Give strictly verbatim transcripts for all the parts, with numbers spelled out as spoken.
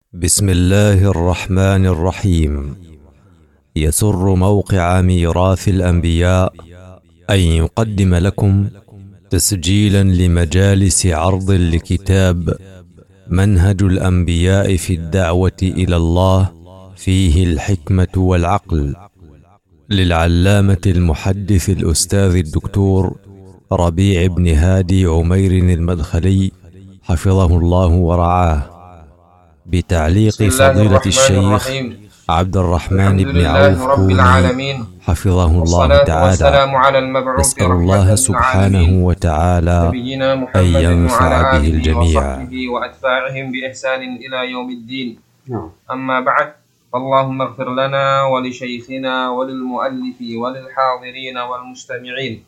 بسم الله الرحمن الرحيم. يسر موقع ميراث الأنبياء أن يقدم لكم تسجيلا لمجالس عرض لكتاب منهج الأنبياء في الدعوة إلى الله فيه الحكمة والعقل، للعلامة المحدث الأستاذ الدكتور ربيع بن هادي عمير المدخلي حفظه الله ورعاه، بتعليق فضيلة الشيخ عبد الرحمن بن عوف كوني حفظه الله تعالى. نسأل الله سبحانه وتعالى أن ينفع به الجميع وأتباعهم بإحسان إلى يوم الدين. أما بعد، فاللهم اغفر لنا ولشيخنا وللمؤلف وللحاضرين والمستمعين.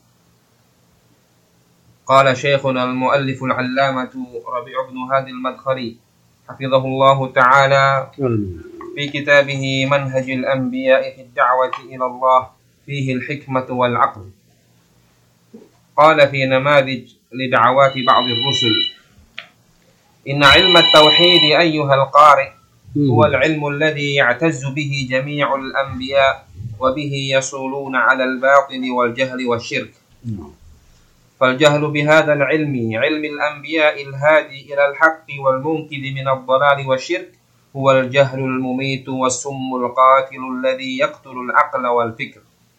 قال شيخنا المؤلف العلامة ربيع بن هادي المدخلي حفظه الله تعالى في كتابه منهج الأنبياء في الدعوة إلى الله فيه الحكمة والعقل. قال في نماذج لدعوات بعض الرسل: إن علم التوحيد أيها القارئ هو العلم الذي يعتز به جميع الأنبياء وبه يصولون على الباطل والجهل والشرك. فالجهل بهذا العلم، علم الأنبياء الهادي إلى الحق والمنقذ من الضلال والشرك، هو الجهل المميت والسم القاتل الذي يقتل العقل والفكر.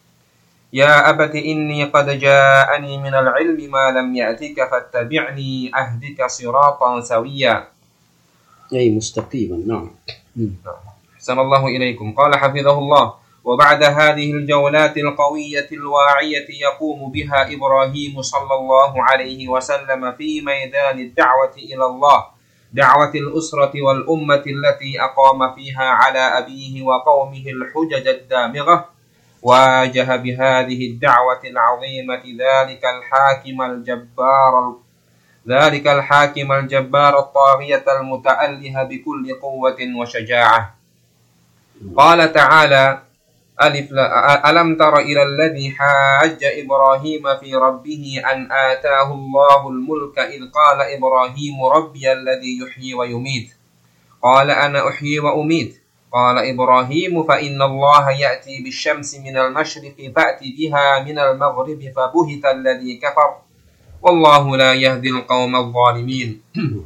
يا أبت إني قد جاءني من العلم ما لم يأتك فاتبعني أهدك صراطا سويا، أي مستقيما. نعم. أحسن الله إليكم. قال حفظه الله: وبعد هذه الجولات القوية الواعية يقوم بها إبراهيم صلى الله عليه وسلم في ميدان الدعوة إلى الله، دعوة الأسرة والأمة التي أقام فيها على أبيه وقومه الحجج الدامغة، واجه بهذه الدعوة العظيمة ذلك الحاكم الجبار ذلك الحاكم الجبار الطاغية المتأله بكل قوة وشجاعة. قال تعالى: ألف ألم تر إلى الذي حاج إبراهيم في ربه أن آتاه الله الملك إذ قال إبراهيم ربي الذي يحيي ويميت قال أنا أحيي وأميت قال إبراهيم فإن الله يأتي بالشمس من المشرق فأت بها من المغرب فبهت الذي كفر والله لا يهدي القوم الظالمين.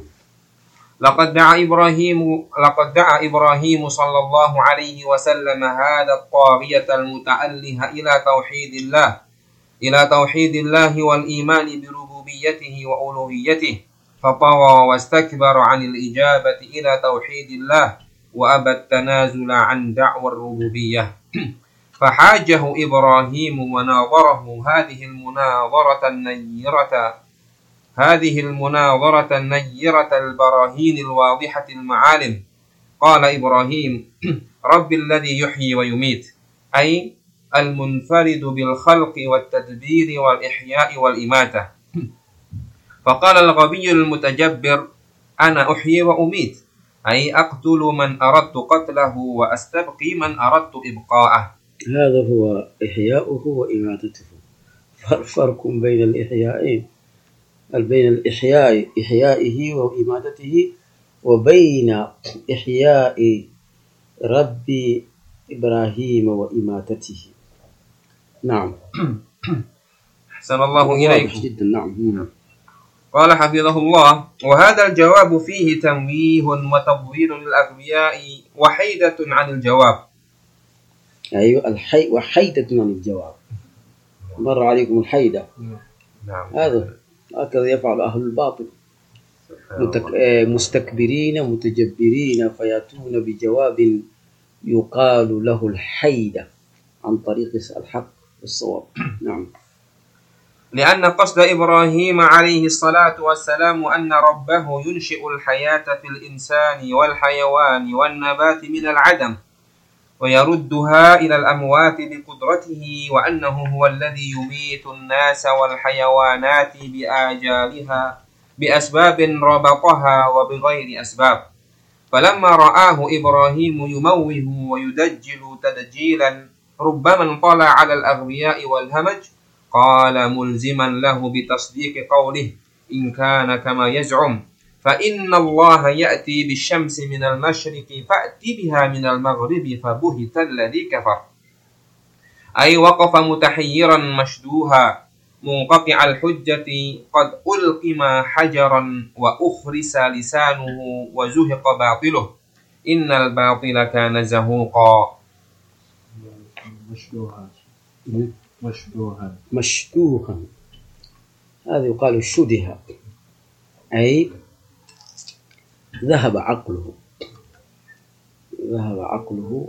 لقد دعا إبراهيم لقد دعا إبراهيم صلى الله عليه وسلم هذا الطاغية المتأله إلى توحيد الله إلى توحيد الله والإيمان بربوبيته وألوهيته، فطغى واستكبر عن الإجابة إلى توحيد الله وأبى التنازل عن دعوى الربوبية. فحاجه إبراهيم وناظره هذه المناظرة النيرة هذه المناظرة النيرة البراهين الواضحة المعالم. قال إبراهيم: رب الذي يحيي ويميت، أي المنفرد بالخلق والتدبير والإحياء والإماتة. فقال الغبي المتجبر: أنا أحيي وأميت، أي أقتل من أردت قتله وأستبقي من أردت إبقاءه. هذا هو إحياؤه وإماتته. فرق بين الإحيائين، بين الإحياء إحيائه وإماتته وبين إحياء رب إبراهيم وإماتته. نعم. أحسن الله إليكم. جدا. نعم. قال حفظه الله: وهذا الجواب فيه تنويه وتضوير للأغبياء وحيدة عن الجواب. أيوة، الحي وحيدة عن الجواب. مر عليكم الحيدة. نعم. هذا هكذا يفعل أهل الباطل، مستكبرين متجبرين فيأتون بجواب يقال له الحيدة عن طريق الحق والصواب. نعم. لأن قصد إبراهيم عليه الصلاة والسلام أن ربه ينشئ الحياة في الإنسان والحيوان والنبات من العدم ويردها إلى الأموات بقدرته، وأنه هو الذي يميت الناس والحيوانات بآجالها بأسباب ربطها وبغير أسباب. فلما رآه إبراهيم يموه ويدجل تدجيلا ربما انطلع على الأغبياء والهمج، قال ملزما له بتصديق قوله: إن كان كما يزعم فإن الله يأتي بالشمس من المشرق فأت بها من المغرب فبهت الذي كفر. أي وقف متحيرا مشدوها منقطع الحجة قد ألقم حجرا وأخرس لسانه وزهق باطله إن الباطل كان زهوقا. مشدوها مشدوها مشدوها هذا يقال شدها، أي ذهب عقله ذهب عقله.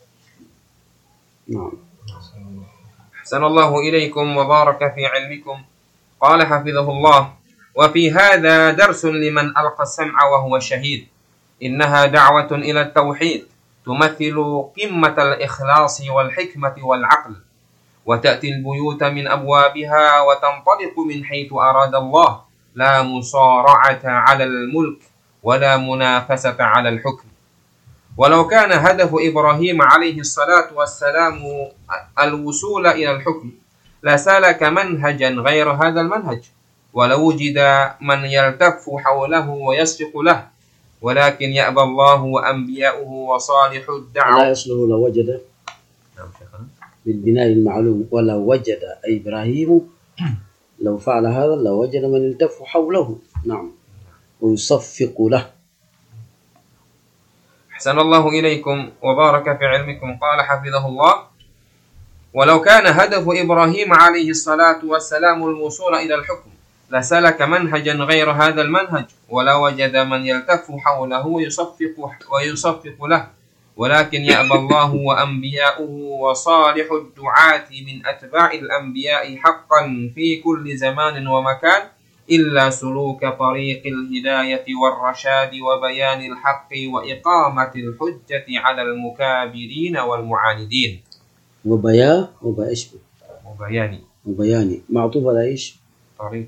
نعم. أحسن الله إليكم وبارك في علمكم. قال حفظه الله: وفي هذا درس لمن ألقى السمع وهو شهيد. إنها دعوة إلى التوحيد تمثل قمة الإخلاص والحكمة والعقل، وتأتي البيوت من أبوابها وتنطلق من حيث أراد الله، لا مصارعة على الملك ولا منافسة على الحكم. ولو كان هدف إبراهيم عليه الصلاة والسلام الوصول إلى الحكم لسلك منهجا غير هذا المنهج، ولوجد من يلتف حوله ويسبق له، ولكن يأبى الله وأنبياؤه وصالح الدعوة. لا يصله لوجد بالبناء المعلوم، ولا وجد أي إبراهيم لو فعل هذا لوجد من يلتف حوله. نعم. ويصفق له. أحسن الله إليكم وبارك في علمكم. قال حفظه الله: ولو كان هدف إبراهيم عليه الصلاة والسلام الوصول إلى الحكم لسلك منهجا غير هذا المنهج، ولا وجد من يلتف حوله ويصفق, ويصفق له، ولكن يأبى الله وأنبياؤه وصالح الدعاة من أتباع الأنبياء حقا في كل زمان ومكان إلا سلوك طريق الهداية والرشاد وبيان الحق وإقامة الحجة على المكابرين والمعاندين. وبيان وبيشبه وبياني وبياني معطوف على إيش؟ طريق.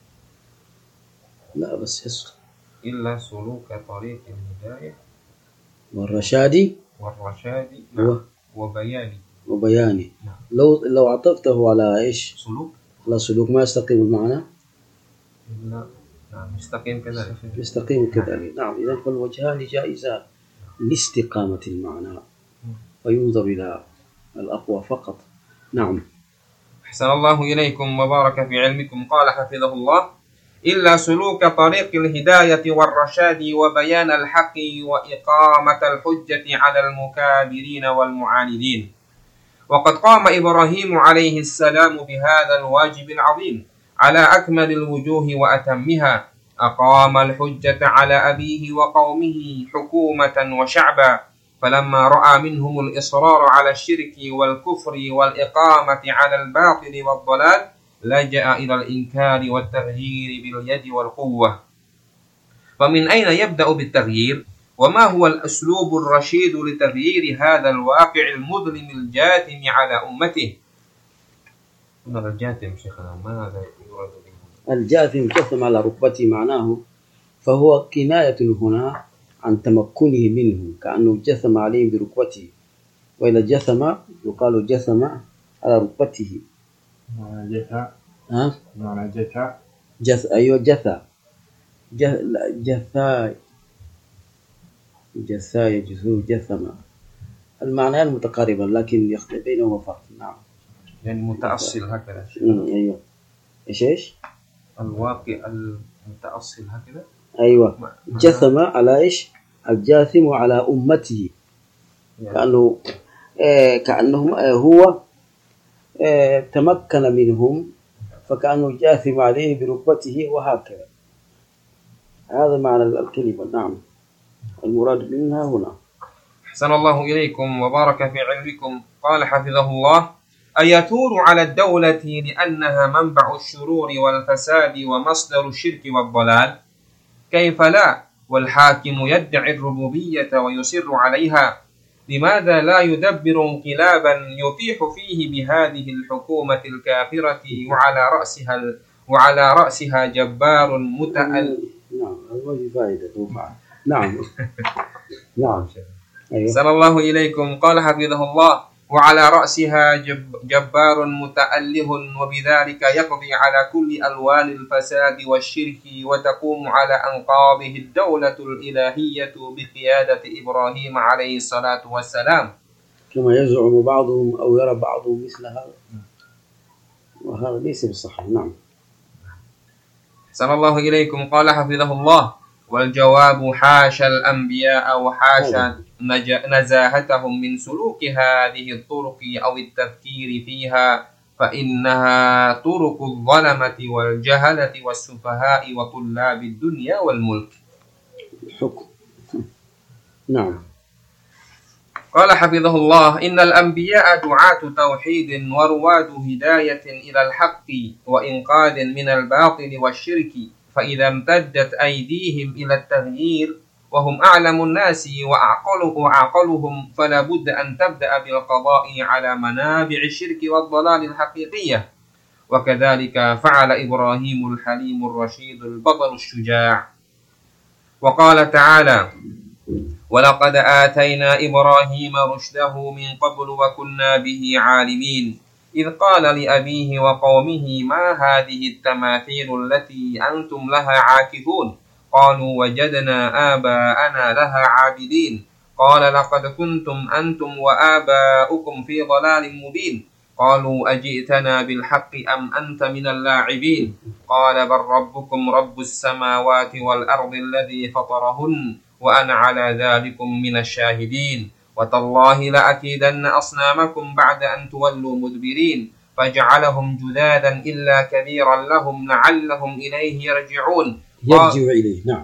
لا بس يسر. إلا سلوك طريق الهداية والرشاد والرشاد و... وبياني وبياني. لو لو عطفته على إيش؟ سلوك. على سلوك ما يستقيم المعنى. لا نعم مستقيم كذلك. يستقيم كذلك. نعم. إذا فالوجهان جائزان لاستقامة المعنى، وينظر إلى الأقوى فقط. نعم. أحسن الله إليكم وبارك في علمكم. قال حفظه الله: إلا سلوك طريق الهداية والرشاد وبيان الحق وإقامة الحجة على المكابرين والمعاندين. وقد قام إبراهيم عليه السلام بهذا الواجب العظيم على أكمل الوجوه وأتمها. أقام الحجة على أبيه وقومه حكومة وشعبا، فلما رأى منهم الإصرار على الشرك والكفر والإقامة على الباطل والضلال لجأ إلى الإنكار والتغيير باليد والقوة. فمن أين يبدأ بالتغيير؟ وما هو الأسلوب الرشيد لتغيير هذا الواقع المظلم الجاثم على أمته؟ الجاثم شيخنا ماذا يراد به؟ الجاثم جثم على ركبته معناه، فهو كناية هنا عن تمكنه منه، كأنه جثم عليه بركبته. وإذا جثم يقال جثم على ركبته. معنى جثى. ها؟ معنى جثى. جث أيوة جثى. جث جثى جثى يجثو جثم. المعنيان متقاربا لكن يختلف بينهما فرق. نعم. يعني متأصل هكذا. أيوة. إيش إيش؟ الواقع المتأصل هكذا. أيوة. جثم على إيش؟ الجاثم على أمته. يعني. كأنه آه كأنهم آه هو آه تمكن منهم، فكأنه جاثم عليه بركبته وهكذا. هذا معنى الكلمة. نعم. المراد منها هنا. أحسن الله إليكم وبارك في علمكم. قال حفظه الله: أيثور على الدولة لأنها منبع الشرور والفساد ومصدر الشرك والضلال؟ كيف لا، والحاكم يدعي الربوبية ويصر عليها. لماذا لا يدبر انقلابا يطيح فيه بهذه الحكومة الكافرة وعلى رأسها وعلى رأسها جبار متأل. نعم. هذه فائدة توقع. نعم. نعم. أحسن الله إليكم. قال حفظه الله: وعلى رأسها جب جبار متأله وبذلك يقضي على كل ألوان الفساد والشرك وتقوم على أنقاضه الدولة الإلهية بقيادة إبراهيم عليه الصلاة والسلام كما يزعم بعضهم أو يرى بعضهم مثل هذا، وهذا ليس بالصحيح. نعم. أحسن الله إليكم. قال حفظه الله: والجواب حاشا الأنبياء وحاشا نزاهتهم من سلوك هذه الطرق أو التفكير فيها، فإنها طرق الظلمة والجهلة والسفهاء وطلاب الدنيا والملك. الحكم. نعم. قال حفظه الله: إن الأنبياء دعاة توحيد ورواد هداية إلى الحق وإنقاذ من الباطل والشرك، فإذا امتدت أيديهم إلى التغيير وهم أعلم الناس وأعقلهم فلا بد أن تبدأ بالقضاء على منابع الشرك والضلال الحقيقية. وكذلك فعل إبراهيم الحليم الرشيد البطل الشجاع. وقال تعالى: ولقد آتينا إبراهيم رشده من قبل وكنا به عالمين، إذ قال لأبيه وقومه ما هذه التماثيل التي أنتم لها عاكفون؟ قالوا وجدنا آباءنا لها عابدين. قال لقد كنتم أنتم وآباؤكم في ضلال مبين. قالوا أجئتنا بالحق أم أنت من اللاعبين؟ قال بل ربكم رب السماوات والأرض الذي فطرهن وأنا على ذلكم من الشاهدين. وتالله لأكيدن أصنامكم بعد أن تولوا مدبرين، فجعلهم جذاذا إلا كبيرا لهم لعلهم إليه يرجعون. يرجع إليه. نعم.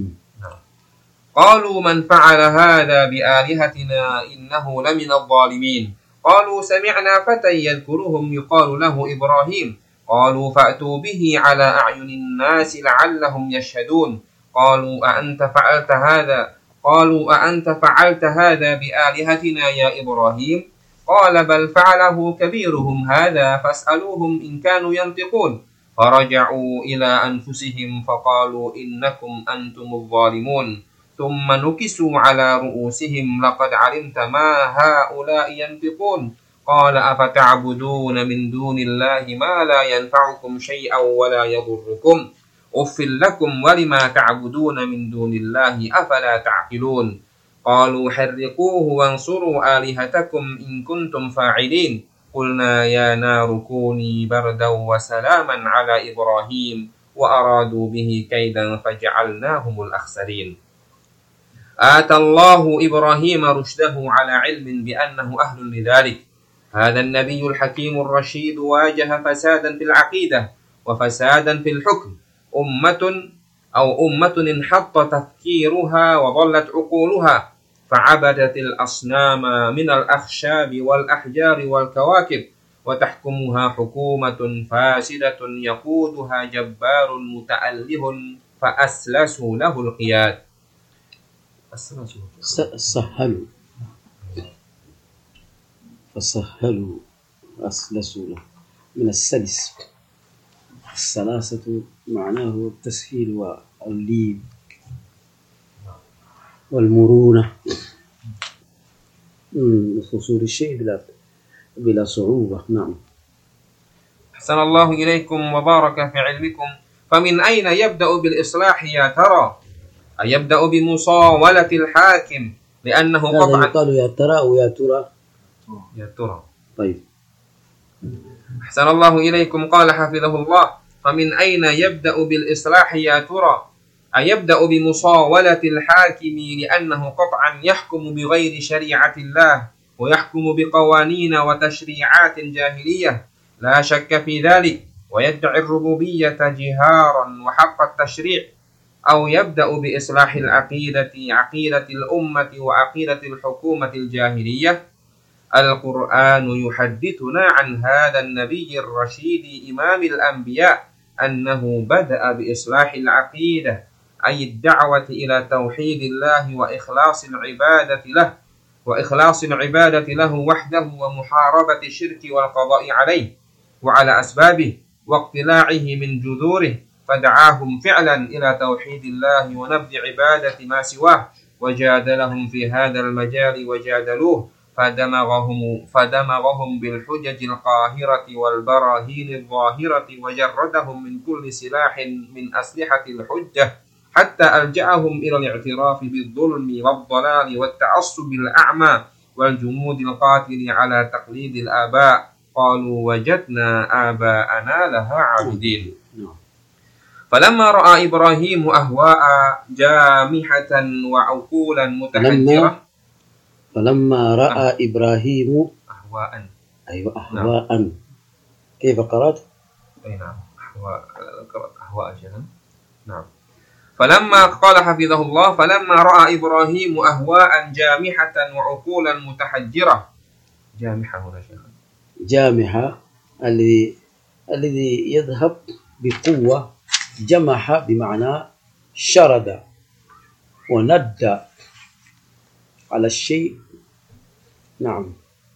قالوا من فعل هذا بآلهتنا إنه لمن الظالمين. قالوا سمعنا فتى يذكرهم يقال له إبراهيم. قالوا فأتوا به على أعين الناس لعلهم يشهدون. قالوا أأنت فعلت هذا قالوا أأنت فعلت هذا بآلهتنا يا إبراهيم؟ قال بل فعله كبيرهم هذا فاسألوهم إن كانوا ينطقون. فرجعوا إلى أنفسهم فقالوا إنكم أنتم الظالمون. ثم نكسوا على رؤوسهم لقد علمت ما هؤلاء ينطقون. قال أفتعبدون من دون الله ما لا ينفعكم شيئا ولا يضركم؟ أف لكم ولما تعبدون من دون الله أفلا تعقلون؟ قالوا حرقوه وانصروا آلهتكم إن كنتم فاعلين. قلنا يا نار كوني بردا وسلاما على إبراهيم وأرادوا به كيدا فجعلناهم الأخسرين. آتى الله إبراهيم رشده على علم بأنه أهل لذلك. هذا النبي الحكيم الرشيد واجه فسادا في العقيدة وفسادا في الحكم. أمة أو أمة انحط تفكيرها وضلت عقولها فعبدت الأصنام من الأخشاب والأحجار والكواكب، وتحكمها حكومة فاسدة يقودها جبار متأله فأسلسوا له القياد. سهلوا فسهلوا أسلسوا له من السلس. السلاسة معناه التسهيل واللين والمرونة، وصول الشيء بلا بلا صعوبة. نعم. أحسن الله إليكم وبارك في علمكم. فمن أين يبدأ بالإصلاح يا ترى؟ أيبدأ بمصاولة الحاكم لأنه قطعا قالوا يا ترى أو يا ترى؟ يا ترى. طيب. أحسن الله إليكم. قال حفظه الله: فمن أين يبدأ بالإصلاح يا ترى؟ أيبدأ بمصاولة الحاكم لأنه قطعا يحكم بغير شريعة الله ويحكم بقوانين وتشريعات جاهلية لا شك في ذلك، ويدعي الربوبية جهارا وحق التشريع، أو يبدأ بإصلاح العقيدة عقيدة الأمة وعقيدة الحكومة الجاهلية؟ القرآن يحدثنا عن هذا النبي الرشيد إمام الأنبياء أنه بدأ بإصلاح العقيدة، أي الدعوة إلى توحيد الله وإخلاص العبادة له وإخلاص العبادة له وحده ومحاربة الشرك والقضاء عليه وعلى أسبابه واقتلاعه من جذوره، فدعاهم فعلا إلى توحيد الله ونبذ عبادة ما سواه، وجادلهم في هذا المجال وجادلوه فدمغهم فدمغهم بالحجج القاهرة والبراهين الظاهرة وجردهم من كل سلاح من أسلحة الحجة حتى ألجأهم إلى الاعتراف بالظلم والضلال والتعصب الأعمى والجمود القاتل على تقليد الآباء. قالوا وجدنا آباءنا لها عابدين. فلما رأى إبراهيم أهواء جامحة وعقولا متحجرة فلما رأى إبراهيم أهواء أيوة أهواء نعم. كيف قرأت؟ أي نعم أهواء قرأت أهواء جهنم. نعم. فلما قال حفظه الله فلما رأى إبراهيم أهواء جامحة وعقولا متحجرة. جامحة هنا شيخ. جامحة الذي الذي يذهب بقوة. جمح بمعنى شرد وند على الشيء. نعم.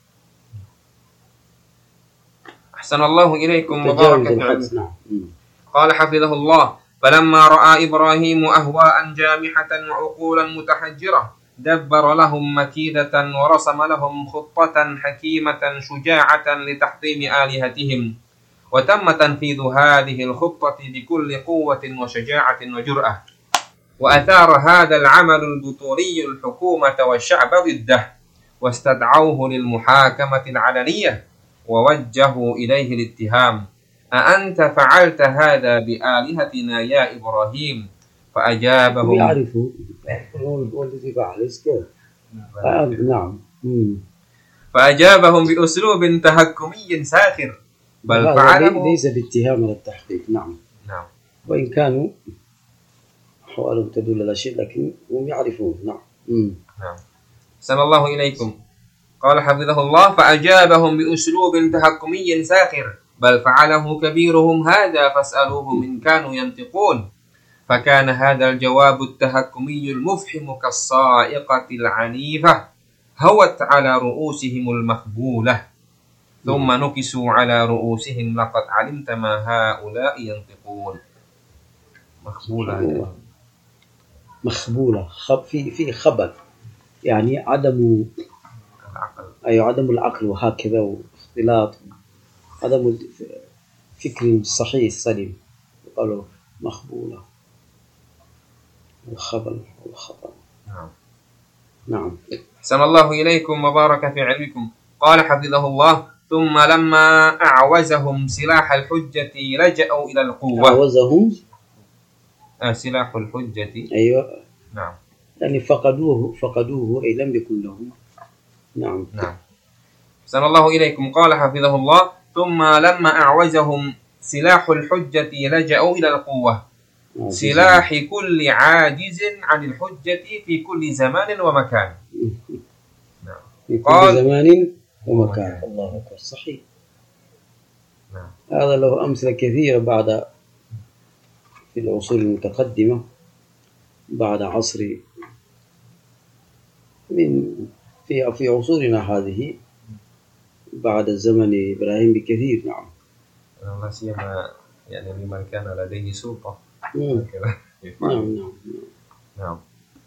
أحسن الله إليكم وبارك فيكم. نعم. قال حفظه الله فلما رأى إبراهيم أهواء جامحة وعقولا متحجرة دبر لهم مكيدة ورسم لهم خطة حكيمة شجاعة لتحطيم آلهتهم، وتم تنفيذ هذه الخطة بكل قوة وشجاعة وجرأة، وأثار هذا العمل البطولي الحكومة والشعب ضده، واستدعوه للمحاكمة العلنية ووجهوا إليه الاتهام: أأنت فعلت هذا بآلهتنا يا إبراهيم؟ فأجابهم يعرفوا والذي فعل نعم فأجابهم بأسلوب تهكمي ساخر بل فعله ليس باتهام على التحقيق. نعم. نعم. وإن كانوا أحوالهم تدل على شيء لكن هم يعرفون. نعم. نعم. سلام الله إليكم. قال حفظه الله فأجابهم بأسلوب تهكمي ساخر بل فعله كبيرهم هذا فاسألوهم إن كانوا ينطقون. فكان هذا الجواب التهكمي المفحم كالصائقة العنيفة هوت على رؤوسهم المخبولة ثم نكسوا على رؤوسهم لقد علمت ما هؤلاء ينطقون. مخبولة مخبولة خب في في خبل يعني عدم العقل. أي عدم العقل وهكذا واختلاط عدم الفكر الصحيح السليم قالوا مخبولة الخبل والخطأ. نعم. نعم. أحسن الله إليكم وبارك في علمكم. قال حفظه الله ثم لما أعوزهم سلاح الحجة لجأوا إلى القوة. أعوزهم آه سلاح الحجة. أيوة. نعم. يعني فقدوه فقدوه أي لم يكن لهم. نعم. نعم. أحسن الله إليكم. قال حفظه الله ثم لما أعوزهم سلاح الحجة لجأوا إلى القوة، سلاح كل عاجز عن الحجة في كل زمان ومكان. نعم. في كل زمان ومكان. الله أكبر. صحيح. نعم. هذا له أمثلة كثيرة بعد في العصور المتقدمة بعد عصر من في في عصورنا هذه بعد زمن إبراهيم بكثير. نعم. لا سيما يعني لمن كان لديه سلطة. نعم. نعم. نعم.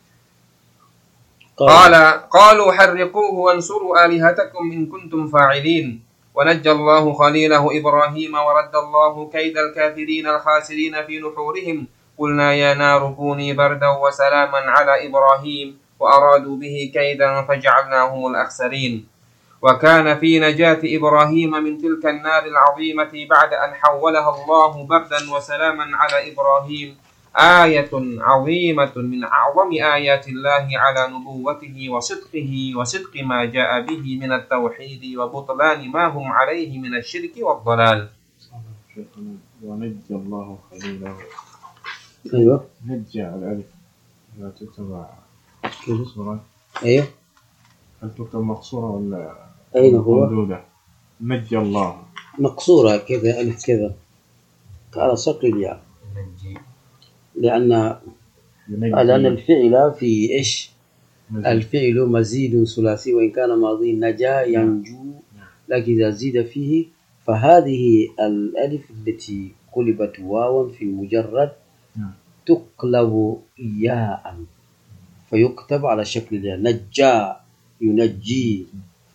قال قالوا حرقوه وانصروا آلهتكم إن كنتم فاعلين، ونجى الله خليله إبراهيم ورد الله كيد الكافرين الخاسرين في نحورهم. قلنا يا نار كوني بردا وسلاما على إبراهيم وأرادوا به كيدا فجعلناهم الأخسرين. وكان في نجاة إبراهيم من تلك النار العظيمة بعد أن حولها الله بردا وسلاما على إبراهيم آية عظيمة من أعظم آيات الله على نبوته وصدقه وصدق ما جاء به من التوحيد وبطلان ما هم عليه من الشرك والضلال. ونجى الله خليله. أيوة. نجى الألف لا تتبع مقصورة. أيوة. هل تكتب مقصورة ولا أين هو؟ ممدودة؟ نجى الله مقصورة كذا ألف كذا على شكل الياء. لأن لأن الفعل في إيش؟ الفعل مزيد ثلاثي وإن كان ماضي نجا ينجو، لكن إذا زيد فيه فهذه الألف التي قلبت واوا في مجرد تقلب ياء فيكتب على شكل الياء. نجا ينجي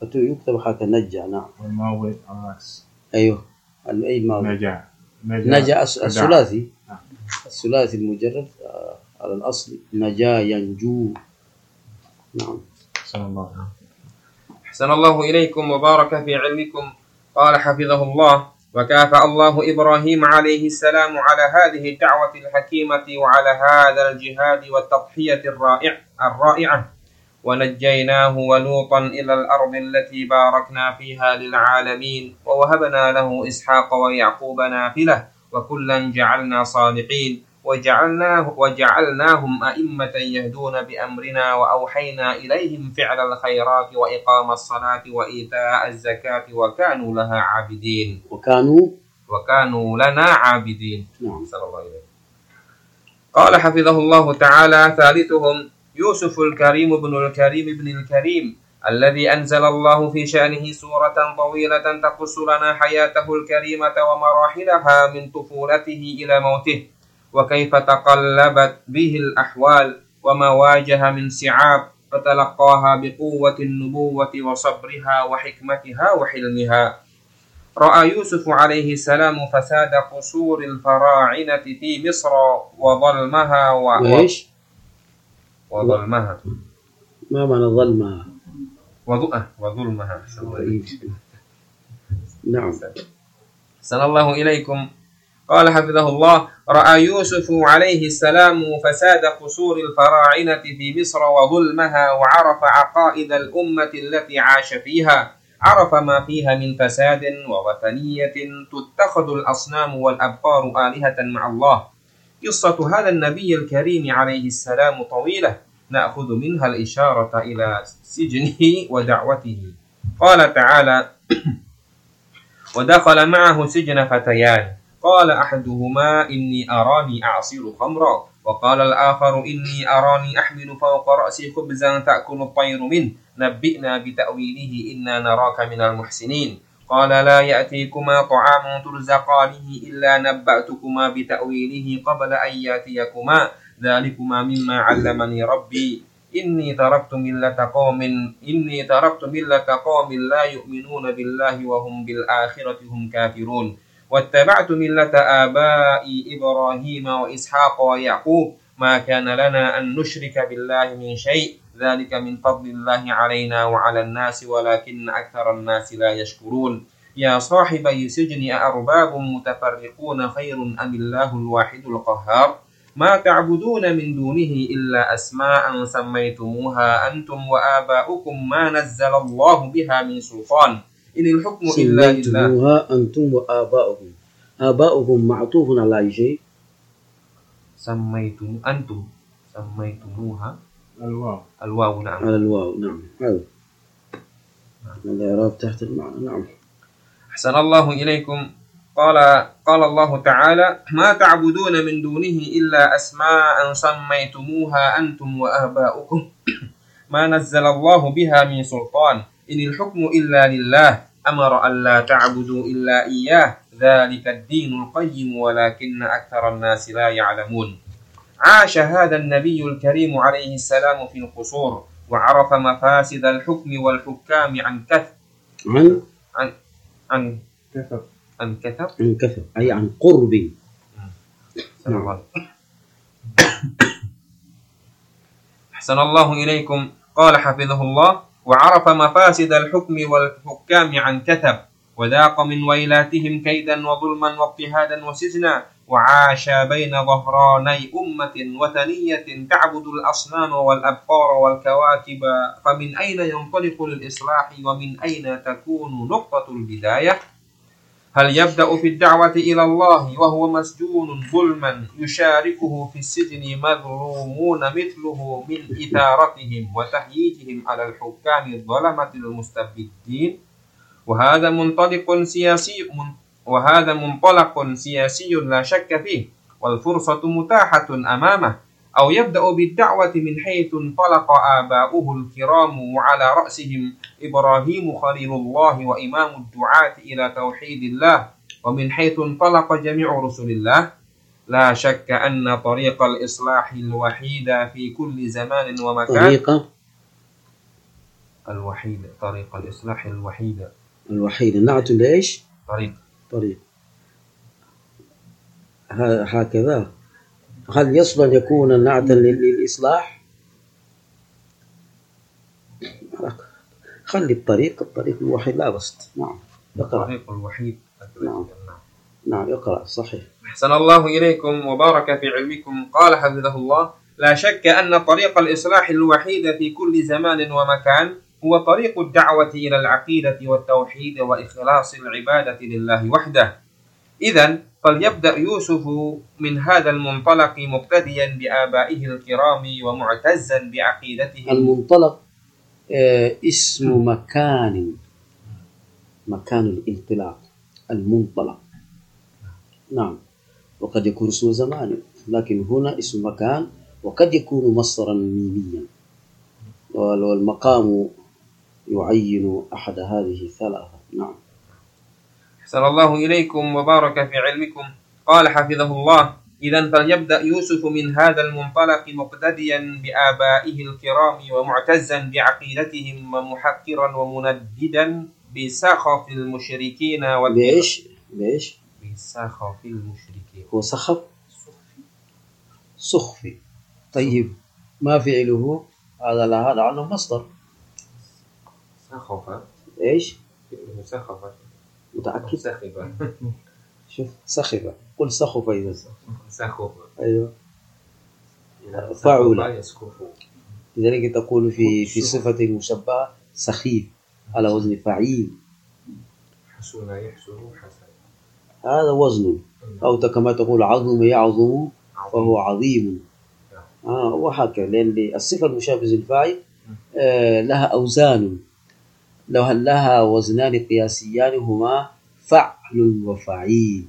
يكتب هكذا نجا. نعم. والماضي العكس. أيوه أي الماضي. نجا. نجا الثلاثي. الثلاثي المجرد على الأصل نجا ينجو. نعم. أحسن الله. أحسن الله إليكم وبارك في علمكم. قال حفظه الله: وكافأ الله إبراهيم عليه السلام على هذه الدعوة الحكيمة وعلى هذا الجهاد والتضحية الرائع الرائعة، ونجيناه ولوطا إلى الأرض التي باركنا فيها للعالمين، ووهبنا له إسحاق ويعقوب نافلة، وكلا جعلنا صالحين، وجعلناه وجعلناهم أئمة يهدون بأمرنا، وأوحينا إليهم فعل الخيرات وإقام الصلاة وإيتاء الزكاة، وكانوا لها عابدين. وكانوا وكانوا لنا عابدين. نعم. صلى الله عليه. قال حفظه الله تعالى: ثالثهم يوسف الكريم بن الكريم بن الكريم، الذي أنزل الله في شأنه سورة طويلة تقص لنا حياته الكريمة ومراحلها من طفولته إلى موته، وكيف تقلبت به الأحوال وما واجه من صعاب، فتلقاها بقوة النبوة وصبرها وحكمتها وحلمها. رأى يوسف عليه السلام فساد قصور الفراعنة في مصر وظلمها و... وإيش؟ وظلمها. ما معنى ظلمها؟ وضوءه وظلمها. نعم. أحسن الله إليكم. قال حفظه الله: رأى يوسف عليه السلام فساد قصور الفراعنة في مصر وظلمها، وعرف عقائد الأمة التي عاش فيها، عرف ما فيها من فساد ووثنية تتخذ الأصنام والأبقار آلهة مع الله. قصة هذا النبي الكريم عليه السلام طويلة، نأخذ منها الإشارة إلى سجنه ودعوته. قال تعالى: ودخل معه سجن فتيان، قال أحدهما إني أراني أعصر خمرا، وقال الآخر إني أراني أحمل فوق رأسي خبزا تأكل الطير منه، نبئنا بتأويله إنا نراك من المحسنين. قال لا يأتيكما طعام ترزقانه إلا نبأتكما بتأويله قبل أن يأتيكما، ذلكما مما علمني ربي إني تركت ملة قوم إني تركت ملة قوم لا يؤمنون بالله وهم بالآخرة هم كافرون، واتبعت ملة آبائي إبراهيم وإسحاق ويعقوب، ما كان لنا أن نشرك بالله من شيء، ذلك من فضل الله علينا وعلى الناس ولكن أكثر الناس لا يشكرون. يا صاحبي السجن أأرباب متفرقون خير أم الله الواحد القهار، ما تعبدون من دونه إلا أسماء سميتموها أنتم وآباؤكم ما نزل الله بها من سلطان، إن الحكم إلا لله. سميتموها أنتم وآباؤكم، آباؤكم معطوف على أي شيء؟ سميتم أنتم سميتموها الواو. الواو. نعم. على الواو. نعم. هذا الإعراب تحت المعنى. نعم. أحسن الله إليكم. قال قال الله تعالى: ما تعبدون من دونه إلا أسماء سميتموها أنتم وآباؤكم ما نزل الله بها من سلطان، إن الحكم إلا لله، أمر أن لا تعبدوا إلا إياه، ذلك الدين القيم ولكن أكثر الناس لا يعلمون. عاش هذا النبي الكريم عليه السلام في القصور، وعرف مفاسد الحكم والحكام عن كثر عن عن عن كثر عن كثر عن كثر أي عن قرب. نعم. أحسن الله إليكم. قال حفظه الله: وعرف مفاسد الحكم والحكام عن كثب، وذاق من ويلاتهم كيدا وظلما واضطهادا وسجنا، وعاش بين ظهراني أمة وثنية تعبد الأصنام والأبقار والكواكب، فمن أين ينطلق للإصلاح ومن أين تكون نقطة البداية؟ هل يبدأ في الدعوة إلى الله وهو مسجون ظلما يشاركه في السجن مظلومون مثله من إثارتهم وتهييجهم على الحكام الظلمة المستبدين؟ وهذا منطلق سياسي وهذا منطلق سياسي لا شك فيه، والفرصة متاحة أمامه. أو يبدأ بالدعوة من حيث انطلق آباؤه الكرام، وعلى رأسهم إبراهيم خليل الله وإمام الدعاة إلى توحيد الله، ومن حيث انطلق جميع رسل الله. لا شك أن طريق الإصلاح الوحيد في كل زمان ومكان طريقة الوحيد، طريق الإصلاح الوحيد. الوحيد نعت ليش؟ طريق. طريق. هكذا. هل يصل أن يكون نعتا للإصلاح؟ خلي الطريق الطريق الوحيد لا بس. نعم اقرأ. الطريق الوحيد. نعم. نعم اقرأ صحيح. أحسن الله إليكم وبارك في علمكم. قال حفظه الله: لا شك أن طريق الإصلاح الوحيد في كل زمان ومكان هو طريق الدعوة إلى العقيدة والتوحيد وإخلاص العبادة لله وحده. إذن فليبدأ يوسف من هذا المنطلق مقتديا بآبائه الكرام ومعتزا بعقيدته. المنطلق آه اسم مكان، مكان الانطلاق، المنطلق. نعم. وقد يكون اسم زمان، لكن هنا اسم مكان، وقد يكون مصدرا ميميا، والمقام يعين أحد هذه الثلاثة. نعم. أحسن الله إليكم وبارك في علمكم. قال حفظه الله: إذن فليبدأ يوسف من هذا المنطلق مقتديا بآبائه الكرام ومعتزا بعقيدتهم ومحقرا ومنددا بسخف المشركين. ليش؟ ليش؟ بسخف المشركين. هو سخف؟ سخفي. طيب ما فعله؟ هذا لهذا عنه مصدر. سخف. إيش؟ سخف. متأكد؟ سخف. شوف سخف، قل سخف إذا. سخف. أيوه. فعل. يسكف. لذلك تقول في في صفة مشبهة سخيف على وزن فعيل. حسن يحسن حسن. هذا وزن. أو كما تقول عظم يعظم فهو عظيم. آه وهكذا، لأن الصفة المشابهة للفاعل آه لها أوزان، لو لها وزنان قياسيان هما فعل وفعيل،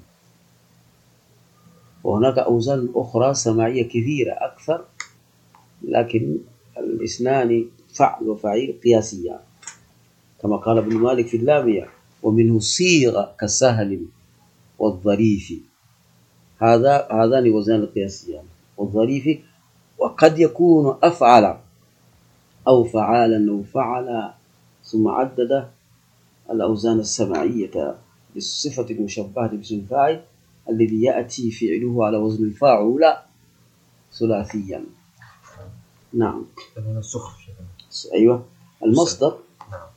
وهناك أوزان أخرى سماعية كثيرة أكثر، لكن الاثنان فعل وفعيل قياسيان، كما قال ابن مالك في اللامية: ومنه صيغ كسهل والظريف. هذا هذان وزنان قياسيان والظريف. وقد يكون أفعل أو فعالا أو فعلا، ثم عدد الأوزان السماعية بالصفة المشبهة باسم الفاعل الذي يأتي فعله على وزن الفاعل ثلاثيا. نعم. أيوة المصدر. نعم.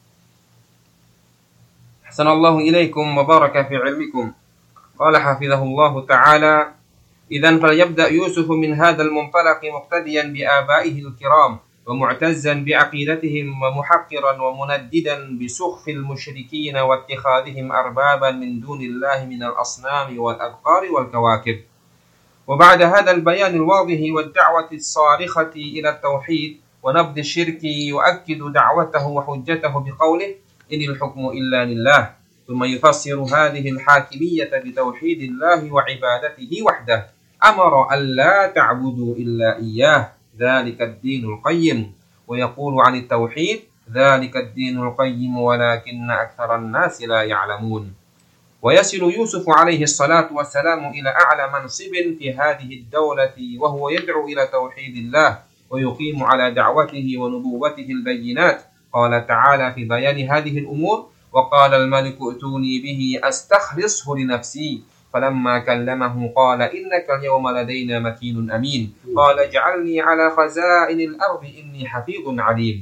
أحسن الله إليكم وبارك في علمكم. قال حفظه الله تعالى: إذن فليبدأ يوسف من هذا المنطلق مقتديا بآبائه الكرام ومعتزا بعقيدتهم ومحقرا ومنددا بسخف المشركين واتخاذهم أربابا من دون الله من الأصنام والأبقار والكواكب. وبعد هذا البيان الواضح والدعوة الصارخة إلى التوحيد ونبذ الشرك يؤكد دعوته وحجته بقوله: إن الحكم إلا لله، ثم يفسر هذه الحاكمية بتوحيد الله وعبادته وحده. أمر أن لا تعبدوا إلا إياه، ذلك الدين القيم. ويقول عن التوحيد: ذلك الدين القيم ولكن أكثر الناس لا يعلمون. ويصل يوسف عليه الصلاة والسلام إلى أعلى منصب في هذه الدولة، وهو يدعو إلى توحيد الله ويقيم على دعوته ونبوته البينات. قال تعالى في بيان هذه الأمور: وقال الملك ائتوني به أستخلصه لنفسي، فلما كلمه قال إنك اليوم لدينا مكين أمين. قال اجعلني على خزائن الأرض إني حفيظ عليم.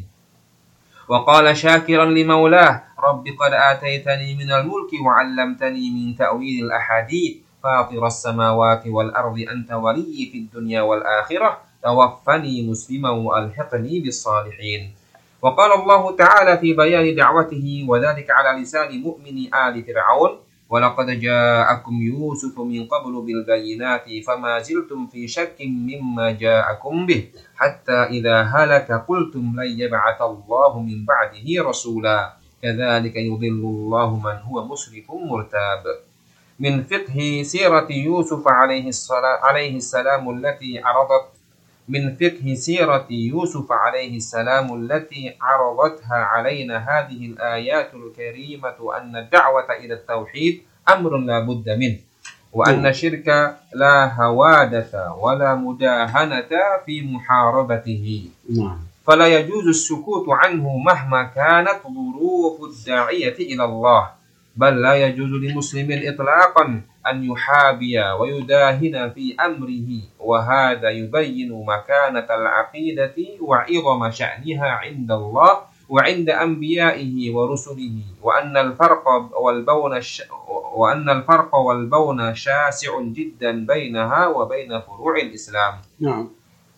وقال شاكرا لمولاه: رب قد آتيتني من الملك وعلمتني من تأويل الأحاديث، فاطر السماوات والأرض أنت ولي في الدنيا والآخرة، توفني مسلما وألحقني بالصالحين. وقال الله تعالى في بيان دعوته وذلك على لسان مؤمن آل فرعون: ولقد جاءكم يوسف من قبل بالبينات فما زلتم في شك مما جاءكم به، حتى إذا هلك قلتم لن يبعث الله من بعده رسولا، كذلك يضل الله من هو مسرف مرتاب. من فقه سيرة يوسف عليه الصلاة عليه السلام التي عرضت من فقه سيرة يوسف عليه السلام التي عرضتها علينا هذه الآيات الكريمة أن الدعوة إلى التوحيد أمر لا بد منه، وأن الشرك لا هوادة ولا مداهنة في محاربته. نعم. فلا يجوز السكوت عنه مهما كانت ظروف الداعية إلى الله، بل لا يجوز لمسلم إطلاقا أن يحابي ويداهن في أمره، وهذا يبين مكانة العقيدة وعظم شأنها عند الله وعند أنبيائه ورسله، وأن الفرق والبون وأن الفرق والبون شاسع جدا بينها وبين فروع الإسلام. نعم.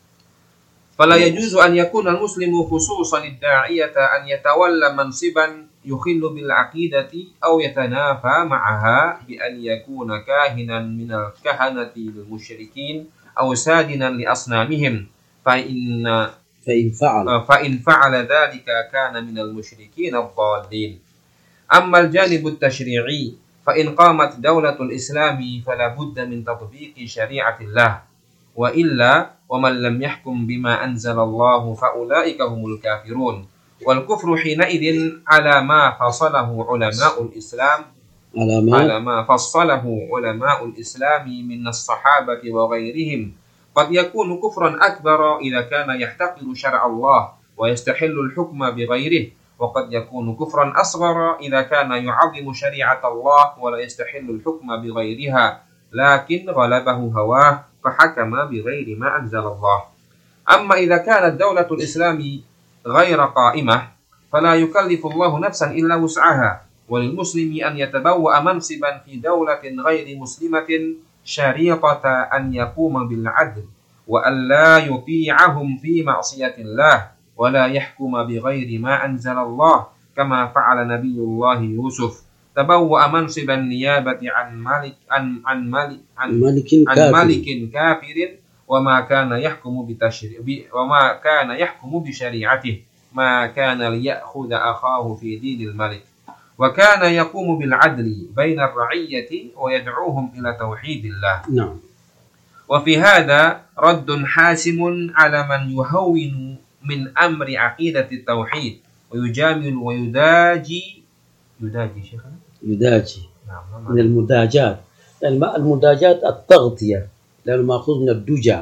فلا يجوز أن يكون المسلم خصوصا الداعية أن يتولى منصبا يخل بالعقيدة أو يتنافى معها بأن يكون كاهنا من الكهنة المشركين أو سادنا لأصنامهم، فإن فإن فعل فإن فعل ذلك كان من المشركين الضالين. أما الجانب التشريعي فإن قامت دولة الإسلام فلا بد من تطبيق شريعة الله، وإلا ومن لم يحكم بما أنزل الله فأولئك هم الكافرون، والكفر حينئذ على ما فصله علماء الإسلام على ما, على ما فصله علماء الإسلام من الصحابة وغيرهم. قد يكون كفرا أكبر إذا كان يحتقر شرع الله ويستحل الحكم بغيره، وقد يكون كفرا أصغر إذا كان يعظم شريعة الله ولا يستحل الحكم بغيرها، لكن غلبه هواه فحكم بغير ما أنزل الله. أما إذا كانت دولة الإسلام غير قائمة فلا يكلف الله نفسا إلا وسعها، وللمسلم أن يتبوأ منصبا في دولة غير مسلمة شريطة أن يقوم بالعدل، وأن لا يطيعهم في معصية الله، ولا يحكم بغير ما أنزل الله، كما فعل نبي الله يوسف، تبوأ منصب النيابة عن ملك عن عن ملك عن ملك عن كافر. ملك كافر وما كان يحكم بتشريع وما كان يحكم بشريعته، ما كان ليأخذ أخاه في دين الملك، وكان يقوم بالعدل بين الرعية ويدعوهم إلى توحيد الله. نعم. وفي هذا رد حاسم على من يهون من أمر عقيدة التوحيد ويجامل ويداجي يداجي شيخنا يداجي نعم من المداجات، المداجات التغطية، لأنه مأخوذ من الدجى،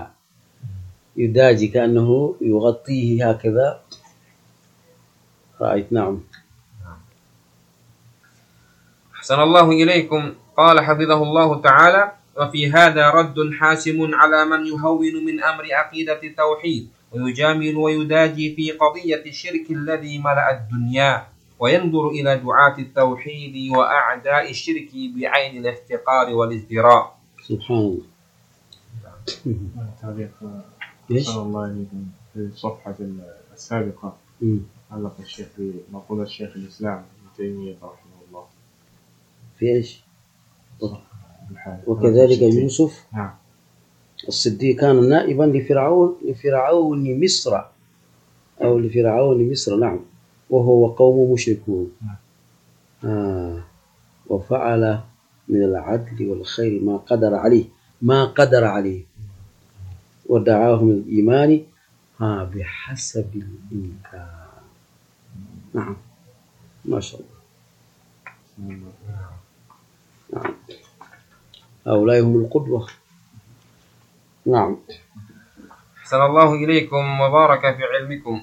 يداجي كأنه يغطيه هكذا. رأيت. نعم. أحسن الله إليكم. قال حفظه الله تعالى: وفي هذا رد حاسم على من يهون من أمر عقيدة التوحيد ويجامل ويداجي في قضية الشرك الذي ملأ الدنيا، وينظر إلى دعاة التوحيد وأعداء الشرك بعين الاحتقار والازدراء. سبحان الله. تعليق إيش؟ أحسن الله إليكم في الصفحة السابقة مم. علق الشيخ بمقولة الشيخ الإسلام ابن تيمية رحمه الله في إيش؟ بالحال. وكذلك يوسف نعم. الصديق كان نائبا لفرعون لفرعون مصر أو لفرعون مصر. نعم. وهو قوم مشركون. نعم. آه. وفعل من العدل والخير ما قدر عليه ما قدر عليه ودعاهم الإيمان ها بحسب الإمكان. نعم. ما شاء الله. نعم. هؤلاء هم القدوة. نعم. أحسن الله إليكم وبارك في علمكم.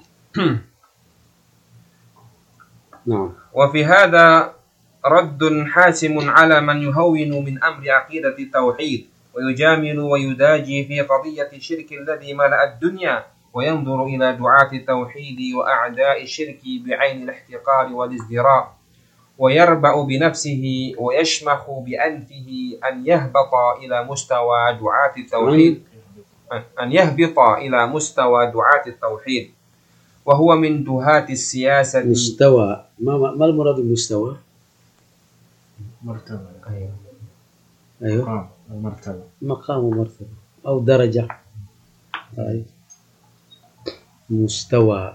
نعم. وفي هذا رد حاسم على من يهون من أمر عقيدة التوحيد ويجامل ويداجي في قضية الشرك الذي ملأ الدنيا، وينظر إلى دعاة التوحيد وأعداء الشرك بعين الاحتقار والازدراء، ويربأ بنفسه ويشمخ بأنفه أن يهبط إلى مستوى دعاة التوحيد أن يهبط إلى مستوى دعاة التوحيد وهو من دهاة السياسة. مستوى ما ما المراد بالمستوى؟ مرتبة. أيوه. مقام ومرتبة. مقام ومرتبة أو درجة. أي. مستوى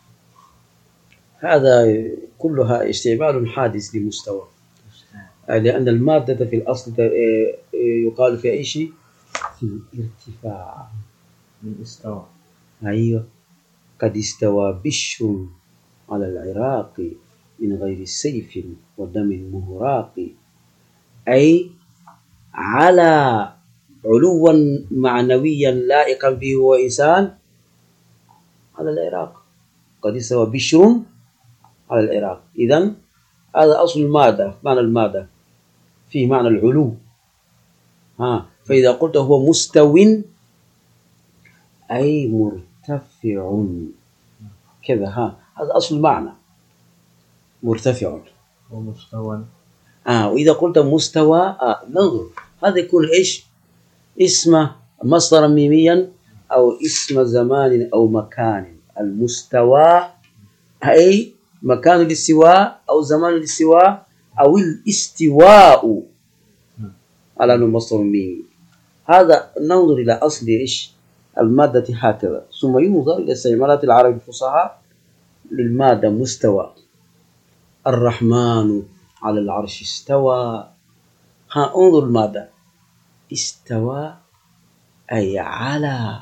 هذا كلها استعمال حادث لمستوى، لأن المادة في الأصل يقال في أي شيء في الارتفاع. من استوى. أيوه. قد استوى بشر على العراق من غير سيف ودم مهراق، أي على علوا معنويا لائقا به هو إنسان على العراق قد استوى بشر على العراق. إذن هذا أصل المادة، معنى المادة فيه معنى العلو. ها فإذا قلت هو مستو أي مرتفع كذا، ها هذا أصل المعنى مرتفع. ومستوى. آه وإذا قلت مستوى آه ننظر هذا يكون إيش؟ اسم مصدرا ميميا أو اسم زمان أو مكان. المستوى أي مكان الاستواء أو زمان الاستواء أو الاستواء على أنه مصدر ميمي. هذا ننظر إلى أصل إيش المادة هكذا، ثم ينظر إلى استعمالات العرب الفصحاء للمادة مستوى. الرحمن على العرش استوى. ها انظر المادة استوى أي على،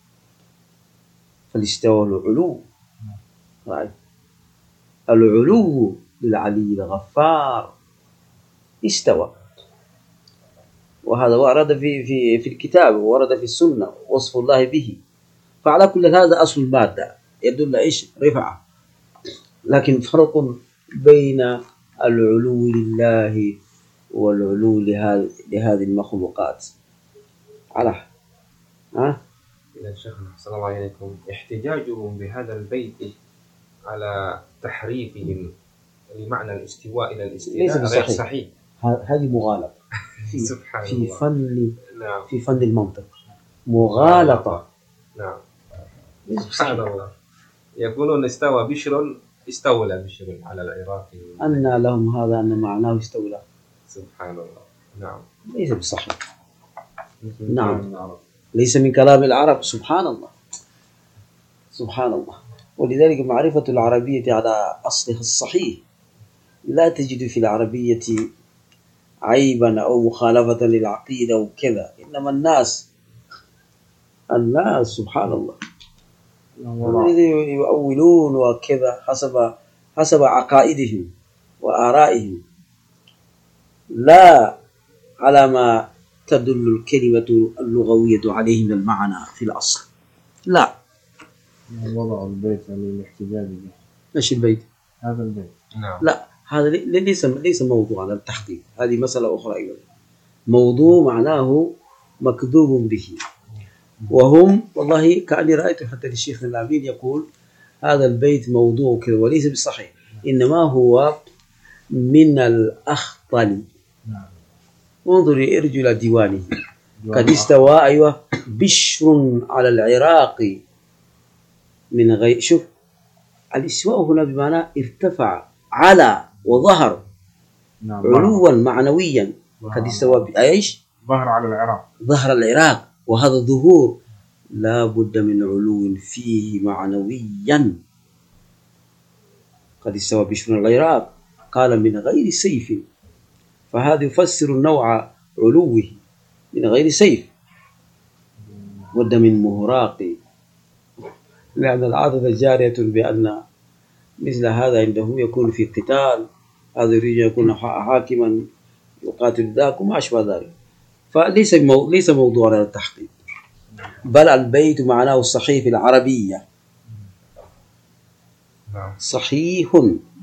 فالاستوى العلو. رأي العلو للعلي الغفار استوى، وهذا ورد في في في الكتاب وورد في السنة وصف الله به. فعلى كل هذا أصل المادة يدل إيش؟ رفعة. لكن فرق بين العلو لله والعلو لهذه لهذه المخلوقات. على ها إلى شيخنا أحسن الله إليكم، احتجاجهم بهذا البيت على تحريفهم لمعنى الاستواء إلى الاستيلاء غير صحيح. هذه مغالطة في سبحان في الله. فن نعم. في فن المنطق مغالطة. نعم سبحان الله. يقولون استوى بشر استولى بشر على العراق. أن لهم هذا أن معناه استولى. سبحان الله. نعم ليس بالصحيح. نعم ليس من كلام العرب. سبحان الله سبحان الله. ولذلك معرفة العربية على أصلها الصحيح لا تجد في العربية عيبا أو مخالفة للعقيدة وكذا، إنما الناس الناس سبحان الله يؤولون وكذا حسب حسب عقائدهم وآرائهم، لا على ما تدل الكلمة اللغوية عليه من المعنى في الأصل. لا وضع البيت للاحتجاج به. ايش البيت؟ هذا البيت. نعم. لا هذا ليس ليس موضوع على التحقيق، هذه مسألة أخرى أيضا. موضوع معناه مكذوب به، وهم والله كأني رأيت حتى الشيخ الأمين يقول هذا البيت موضوع كذا وليس بصحيح، إنما هو من الأخطل. انظري ارجع إلى ديوانه. قد استوى أيوة بشر على العراق من غير. شوف الاستواء هنا بمعنى ارتفع على وظهر. نعم. علوا معنويا. قد استوى بأيش؟ ظهر على العراق. ظهر العراق، وهذا الظهور لا بد من علو فيه معنويا. قد استوى بشر على العراق قال من غير سيف، فهذا يفسر النوع علوه من غير سيف. بد من مهراق، لأن العادة جارية بأن مثل هذا عندهم يكون في قتال، هذا يريد أن يكون حاكما يقاتل ذاك وما أشبه ذلك. فليس مو... ليس موضوع على التحقيق، بل البيت معناه الصحيح في العربية. صحيح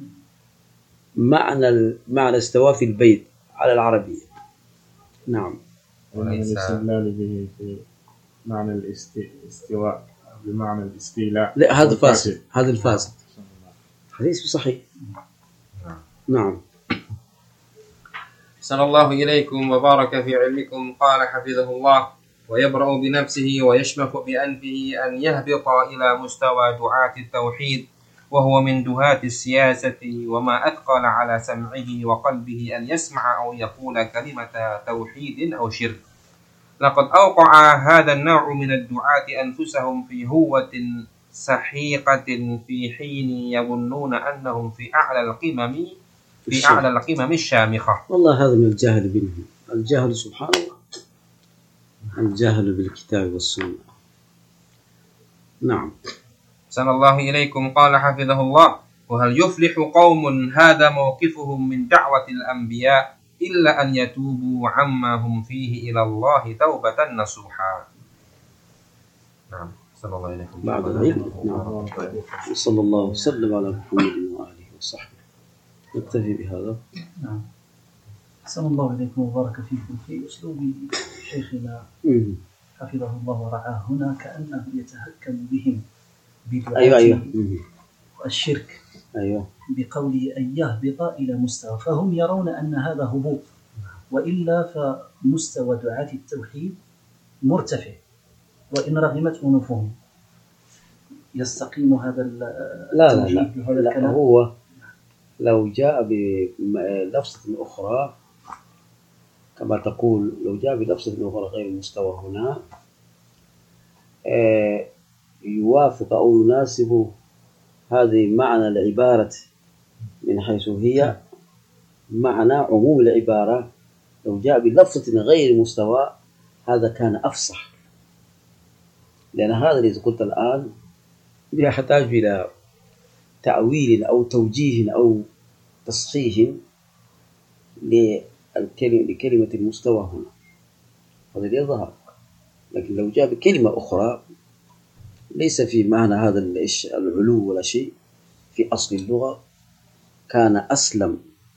معنى معنى استواء في البيت على العربية. نعم. والاستدلال به في معنى الاستواء بمعنى الاستيلاء. لا هذا فاسد، هذا الفاسد. حديث صحيح. نعم. أحسن الله إليكم وبارك في علمكم. قال حفظه الله: ويبرأ بنفسه ويشمخ بأنفه أن يهبط إلى مستوى دعاة التوحيد، وهو من دهاة السياسة، وما أثقل على سمعه وقلبه أن يسمع أو يقول كلمة توحيد أو شرك. لقد أوقع هذا النوع من الدعاة أنفسهم في هوة سحيقة في حين يظنون أنهم في أعلى القمم في أعلى القمم الشامخة. والله هذا من الجهل منهم، الجهل سبحان الله، الجهل بالكتاب والسنة. نعم. أحسن الله إليكم. قال حفظه الله: وهل يفلح قوم هذا موقفهم من دعوة الأنبياء إلا أن يتوبوا عما هم فيه إلى الله توبة نصوحا. نعم. صلى الله عليه وسلم. بعد العلم. نعم. صلى الله وسلم على محمد وآله وصحبه. نكتفي بهذا. نعم. أحسن الله إليكم وبارك فيكم. في أسلوب شيخنا حفظه الله ورعاه هنا كأنه يتهكم بهم بدعاء أيوة أيوة. الشرك، أيوة. بقوله أن يهبط إلى مستوى، فهم يرون أن هذا هبوط، وإلا فمستوى دعاة التوحيد مرتفع، وإن رغمت أنوفهم يستقيم هذا لا لا لا, لا, لا هو لو جاء بلفظة أخرى كما تقول، لو جاء بلفظة أخرى غير المستوى هنا يوافق أو يناسب هذه معنى العبارة من حيث هي معنى عموم العبارة، لو جاء بلفظة غير مستوى هذا كان أفصح، لأن هذا الذي قلت الآن يحتاج إلى تأويل أو توجيه أو تصحيح لكلمة المستوى هنا، هذا اللي يظهر. لكن لو جاء بكلمة أخرى ليس في معنى هذا العلو ولا شيء، في أصل اللغة كان أسلم،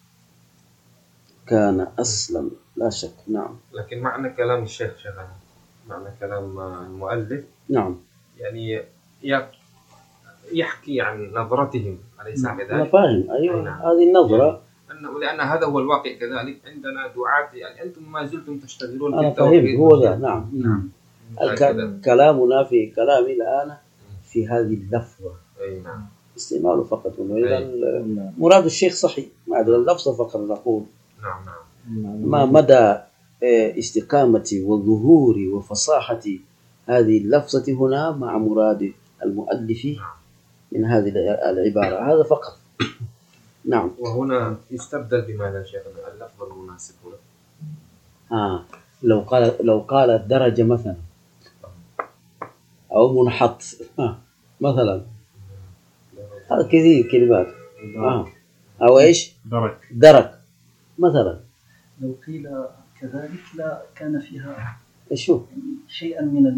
كان أسلم لا شك. نعم. لكن معنى كلام الشيخ شغال، معنى كلام المؤلف نعم يعني يحكي عن نظرتهم، أليس كذلك؟ أنا فاهم. أيوة نعم. هذه النظرة يعني لأن هذا هو الواقع كذلك عندنا دعاة، يعني أنتم ما زلتم تشتغلون أنا فهمت هو ذا. نعم نعم. كلامنا في كلامي الآن في هذه اللفظة. أي نعم. استعماله فقط، وإذا مراد الشيخ صحيح، ما عدا اللفظة فقط نقول. نعم نعم. ما مدى استقامة وظهور وفصاحة هذه اللفظة هنا مع مراد المؤلف من هذه العبارة، هذا فقط. نعم. وهنا يستبدل بماذا شيخنا اللفظ المناسب هنا؟ آه لو قال لو قال الدرجة مثلا أو منحط آه. مثلا هذا كثير كلمات. آه. أو إيش؟ درك. درك مثلا. لو قيل كذلك لا كان فيها شو شيئا من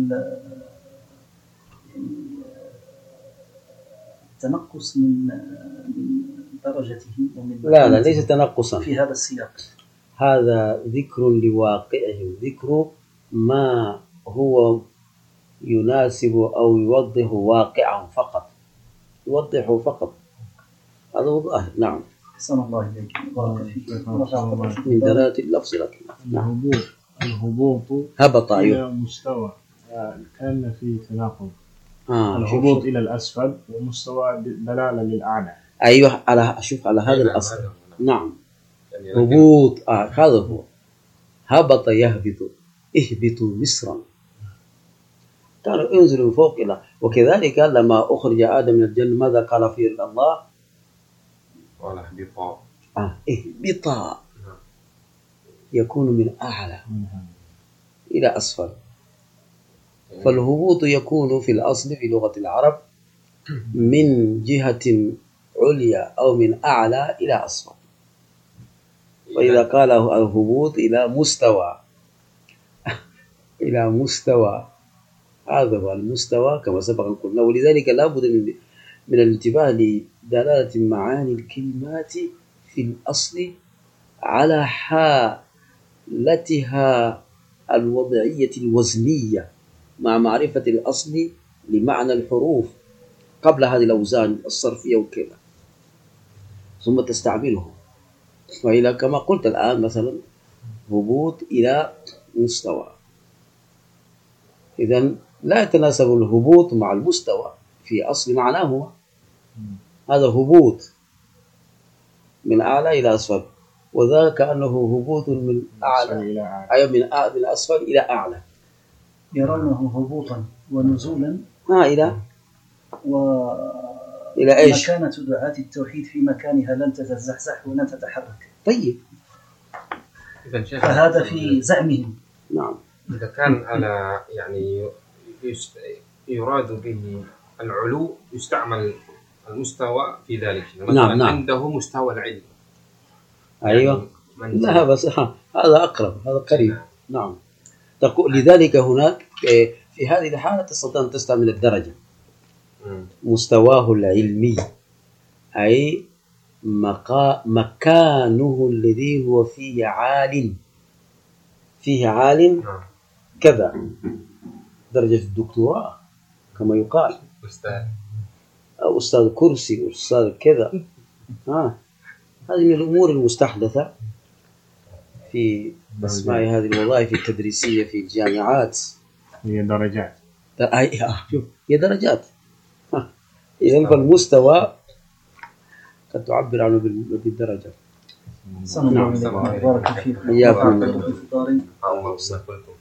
التنقص من درجته ومن لا لا ليس تنقصا في هذا السياق، هذا ذكر لواقعه، ذكر ما هو يناسب أو يوضح واقعه فقط، يوضحه فقط، هذا هو الظاهر. نعم. أحسن الله إليك بارك فيك. من دلالة اللفظ. لكن الهبوط الهبوط هبط إلى مستوى كان في تناقض. آه الهبوط إلى الأسفل ومستوى دلالة للأعلى. أيوه على أشوف على هذا الأصل. نعم. هبوط آه هذا هو هبط يهبط، اهبطوا مصرا، كانوا انزلوا من فوق إلى. وكذلك لما أخرج آدم من الجنة ماذا قال فيه الله؟ قال اهبطا. آه اهبطا يكون من أعلى إلى أسفل، فالهبوط يكون في الأصل في لغة العرب من جهة عليا أو من أعلى إلى أسفل، وإذا قال الهبوط إلى مستوى إلى مستوى، هذا هو المستوى كما سبق أن قلنا. ولذلك لا بد من من الانتباه لدلالة معاني الكلمات في الأصل على حالتها الوضعية الوزنية مع معرفة الأصل لمعنى الحروف قبل هذه الأوزان الصرفية وكذا، ثم تستعمله. وإلى كما قلت الآن مثلا هبوط إلى مستوى، إذن لا يتناسب الهبوط مع المستوى في أصل معناه، هذا هبوط من أعلى إلى أسفل، وذاك أنه هبوط من أعلى أي من من أسفل إلى أعلى. يرونه هبوطا ونزولا آه إلى و إلى إيش؟ مكانة دعاة التوحيد في مكانها لن تتزحزح ولن تتحرك. طيب فهذا في زعمهم. نعم. إذا كان على يعني يراد به العلو يستعمل المستوى في ذلك، مثلا نعم نعم. عنده مستوى العلم. أيوة يعني لا بس هذا أقرب، هذا قريب. نعم. تقول لذلك هناك في هذه الحالة تستطيع أن تستعمل الدرجة مستواه العلمي، أي مقا مكانه الذي هو فيه عالم، فيه عالم كذا، درجة الدكتوراه كما يقال، أستاذ أو أستاذ كرسي، أستاذ كذا. آه. هذه من الأمور المستحدثة في أسماء هذه الوظائف التدريسية في الجامعات. هي درجات. أي شوف هي درجات. إذن فالمستوى قد تعبر عنه بالدرجة. نعم. بارك فيك. إياكم. الله